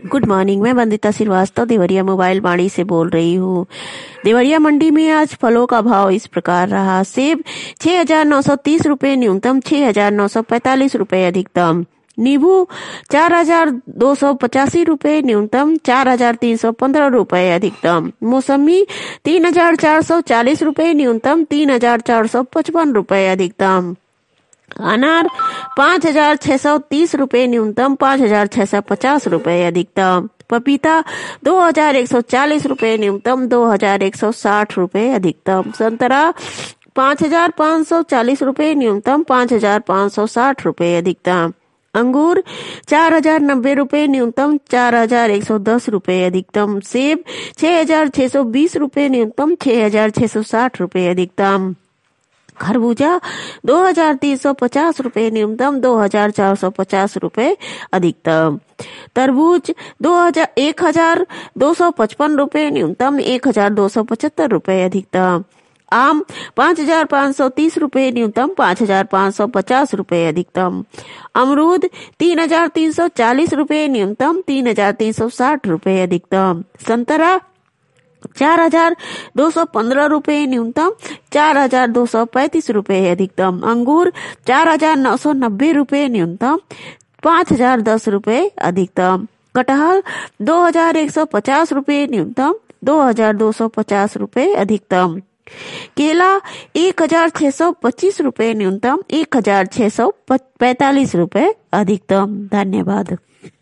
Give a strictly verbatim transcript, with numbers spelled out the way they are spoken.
Good morning. मैं Vandita Shrivastava Deoria mobile Vani से बोल रही हूँ। देवरिया मंडी में आज फलों का भाव इस प्रकार रहा। सेब छह हजार नौ सौ तीस रूपए न्यूनतम, छह हजार नौ सौ पैतालीस रूपए अधिकतम। नींबू चार हजार दो सौ पचासी रूपए न्यूनतम, चार हजार तीन सौ पंद्रह रूपए अधिकतम। मौसमी तीन हजार चार सौ चालीस रूपए न्यूनतम, तीन हजार चार सौ पचपन रूपए अधिकतम। अनार पाँच हजार छह सौ तीस रूपए न्यूनतम, पाँच हजार छह सौ पचास रूपए अधिकतम। पपीता दो हजार एक सौ चालीस रूपए न्यूनतम, दो हजार एक सौ साठ रूपए अधिकतम। संतरा पाँच हजार पाँच सौ चालीस रूपए न्यूनतम, पाँच हजार पाँच सौ साठ रूपए अधिकतम। अंगूर चार हजार नब्बे रूपए न्यूनतम, चार हजार एक सौ दस रूपए अधिकतम। सेब छह हजार छह सौ बीस रूपए न्यूनतम, छह हजार छह सौ साठ रूपए अधिकतम। खरबूजा दो हजार तीन सौ पचास रूपए न्यूनतम, दो हजार चार सौ पचास रूपए अधिकतम। तरबूज दो हजार एक हजार दो सौ पचपन रूपए न्यूनतम, एक हजार दो सौ पचहत्तर रूपए अधिकतम। आम पाँच हजार पाँच सौ तीस रूपए न्यूनतम, पाँच हजार पाँच सौ पचास रूपए अधिकतम। अमरूद तीन हजार तीन सौ चालीस रूपए न्यूनतम, तीन हजार तीन सौ साठ रूपए अधिकतम। संतरा चार हजार दो सौ पंद्रह रूपए न्यूनतम, चार हजार दो सौ पैंतीस रूपए अधिकतम। अंगूर चार हजार नौ सौ नब्बे रूपए न्यूनतम, पाँच हजार दस रूपए अधिकतम। कटहल दो हजार एक सौ पचास रूपए न्यूनतम, दो हजार दो सौ पचास रूपए अधिकतम। केला एक हजार छह सौ पच्चीस रूपए न्यूनतम, एक हजार छह सौ पैतालीस रूपए अधिकतम। धन्यवाद।